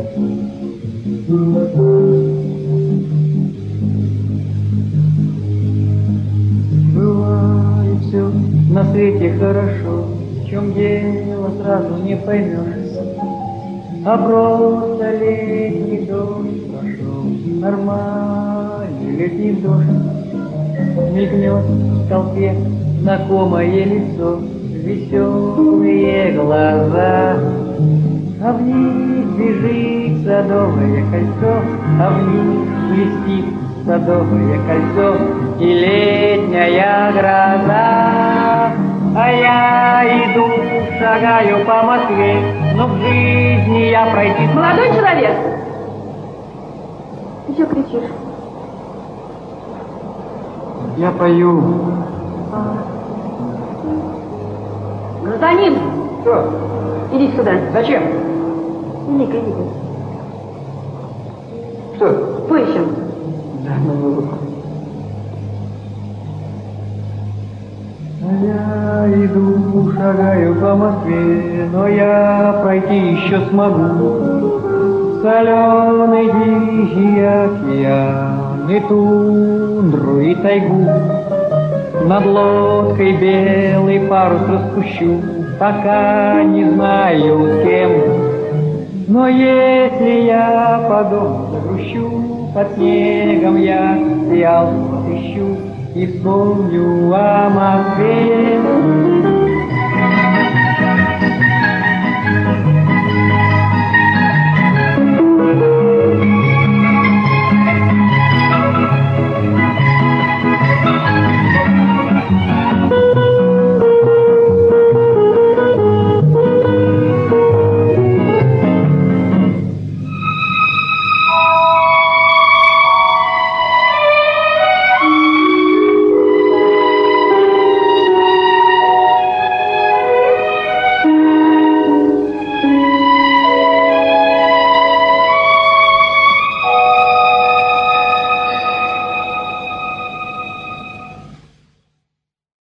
Бывает все на свете хорошо, в чем дело сразу не поймешь. А просто летний дождь прошел, нормальный летний дождь. Мигнет в толпе знакомое лицо, веселые глаза. А вниз бежит садовое кольцо, а вниз блестит садовое кольцо и летняя гроза. А я иду, шагаю по Москве, но в жизни я пройти... Молодой человек! Ты что кричишь? Я пою. Гражданин! Что? Иди сюда. Зачем? Иди-ка, иди-ка. Что? Поищем. Да, ну... Я иду, шагаю по Москве, но я пройти еще смогу. Соленый дикий океан и тундру и тайгу. Над лодкой белый парус распущу, пока не знаю с кем. Но если я по дому загрущу, под снегом я фиалку отыщу и вспомню о Москве.